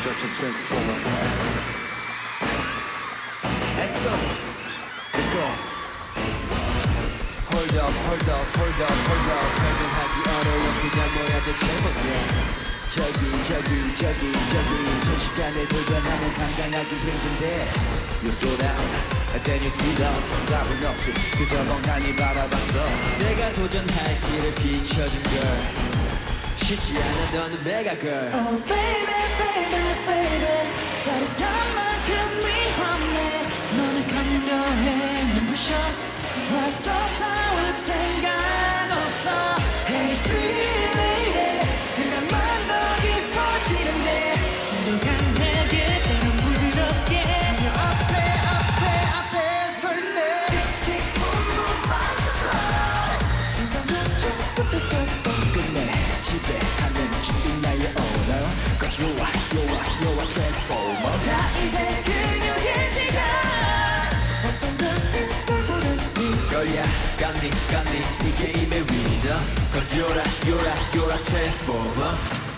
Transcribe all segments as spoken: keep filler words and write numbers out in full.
such a transformer. 엑소, let's go. Hold up, hold up, hold up, hold up. 설명하기 어려워 그냥 뭐야도 제목이야. 저기 저기 저기 저기 순식간에 돌변하면 감당하기 힘든데. You slow down, then you speed up. 답은 없지, 그저 멍하니 바라봤어. 내가 도전할 길을 비춰준 걸. 쉽지 않아 너는 메가 girl. Oh baby baby baby 짜릿한 만큼 위험해 너는 감겨해 눈부셔 와서 싸울 생각 없어 Hey baby 시간만 더 깊어지는데 좀 더 강하게 때론 부드럽게 너 앞에 앞에 앞에 설 때 틱틱 붐붐 butterfly 세상조차 끝에서 끝내 집에 가는 중인 나의 owner Cause you are, you are, you are transformer 자 이제 그녀의 시간 어떤 별빛보는 네 Girl yeah, got me, got me 이 게임의 winner Cause you're a, you're a, you're a transformer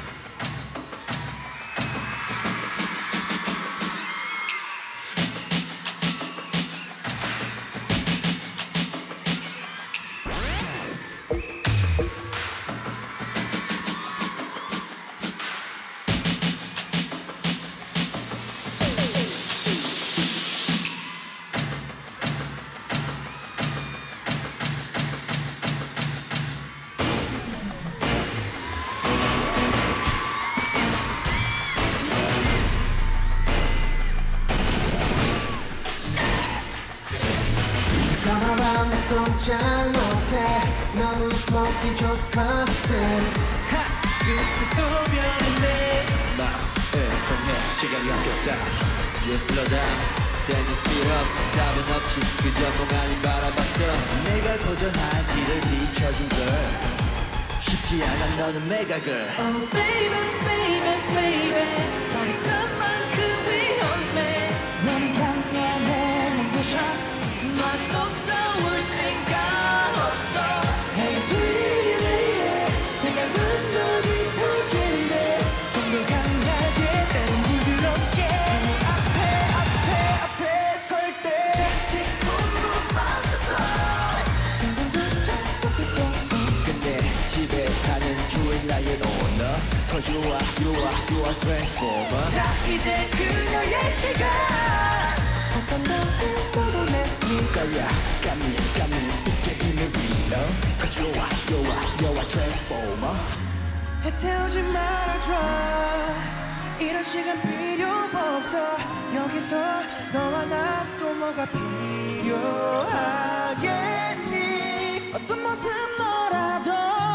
가만한 내 꼼짝 못해 너무 보기 좋거든 글쎄 또 변했네 마음에 정해 시간이 아꼈다 You slow down, then you speed up 답은 없지 그저 멍하니 바라봤어 내가 도전할 길을 비춰준 걸 쉽지 않아 너는 메가 girl Oh baby baby baby 짜릿한 만큼 위험해 너는 강렬해 눈부셔 맞서 싸울 생각 없어 Hey baby 생각은 더 깊어지는데 좀 더 강하게 때론 부드럽게 너 앞에 앞에 앞에 설 때 틱틱 붐붐 butterfly 세상조차 끝에서 근데 집에 가는 주인 나의 owner Cause you are, you are, you are transformer 자 이제 그녀의 시간 어떤 별빛보는 내 Girl yeah, got me, got me 이 게임의 winner Cause you are, you are, you are transformer 해태우지 말아줘 이런 시간 필요 없어 여기서 너와 나 또 뭐가 필요하겠니 어떤 모습 너라도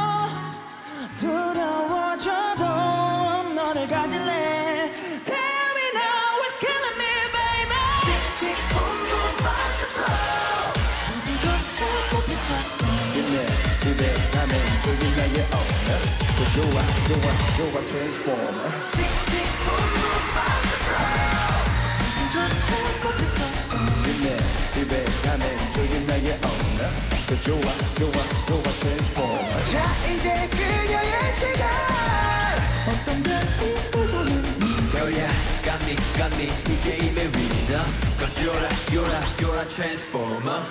두려워져도 너를 가질래 Tell me now what's killing me baby 틱틱 붐붐 butterfly 상상조차 못했어 근데 집에 가면 저기 나의 owner Cause you are, you are, you are transformer 틱틱 붐붐 butterfly 상상조차 못했어 근데 집에 가면 저기 나의 owner Cause you are, you are, you are transformer 자 이제 그녀의 시간 어떤 별빛보는 Girl yeah, got me, got me 이 게임의 winner Cause you're a, you're a, you're a transformer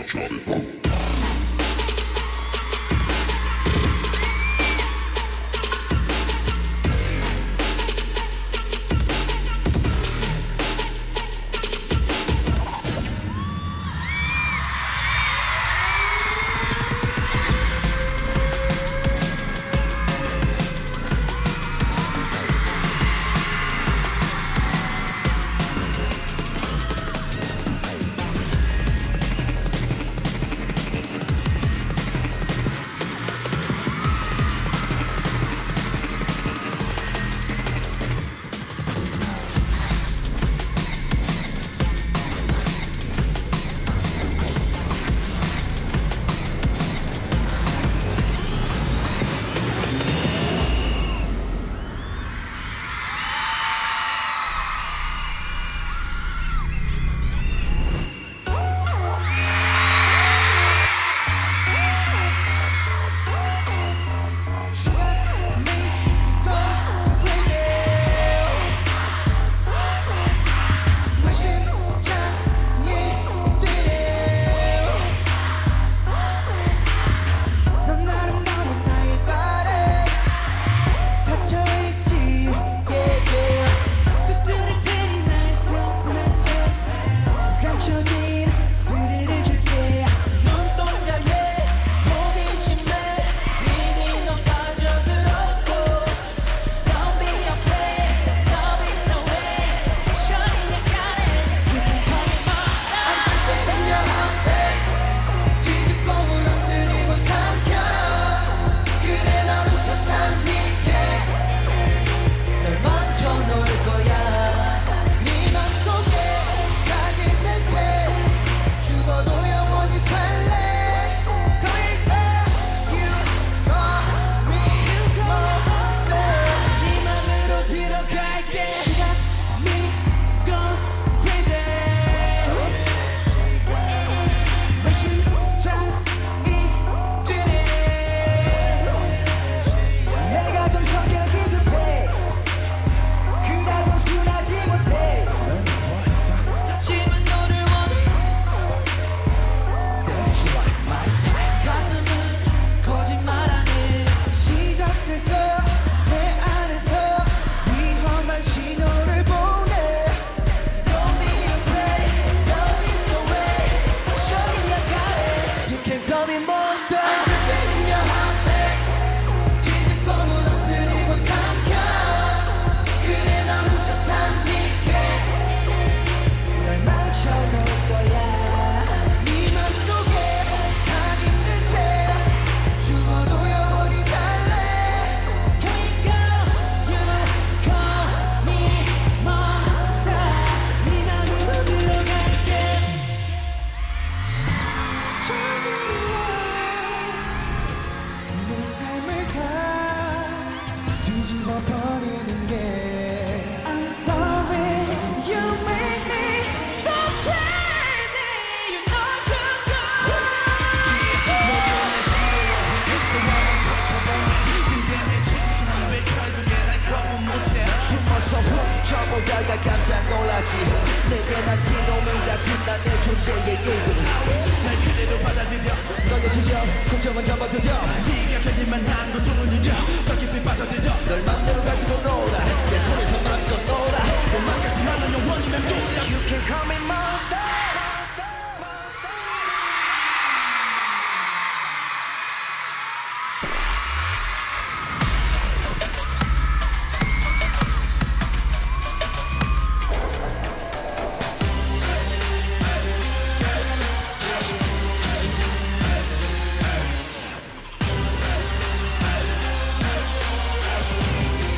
보다가 깜짝 놀라지 내게 난 티놈이다 빛나 내 존재의 일부 날 그대로 받아들여 너의 두려움 걱정은 접어들여 네가 견딜만 한 고통은 이려 더 깊이 빠져들여 널 맘대로 가지고 놀아 내 손에서 맘껏 놀아 도망가지 말라 영원히 맴돌아 You can call me monster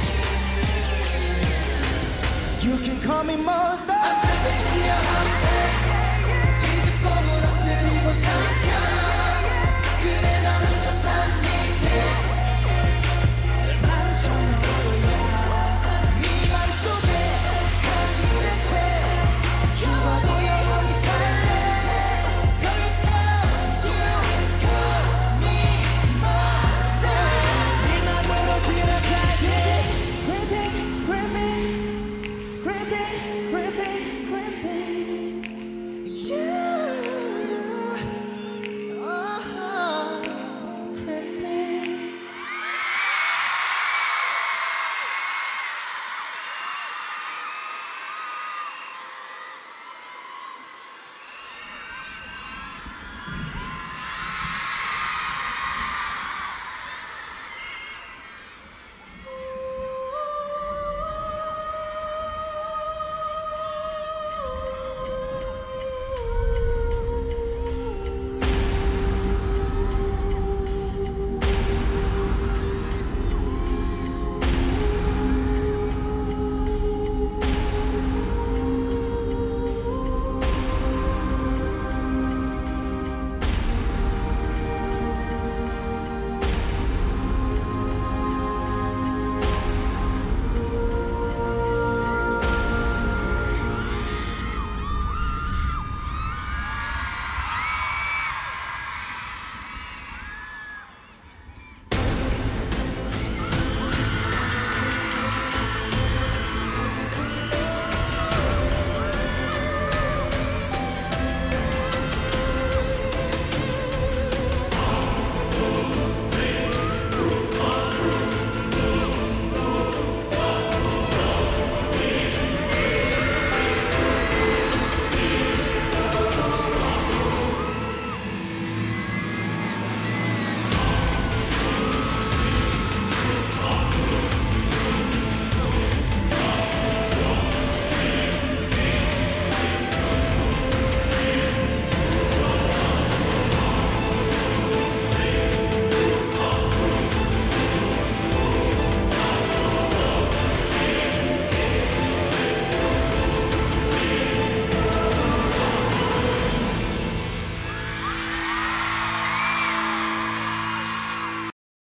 You can call me monster. I'm living in your heart.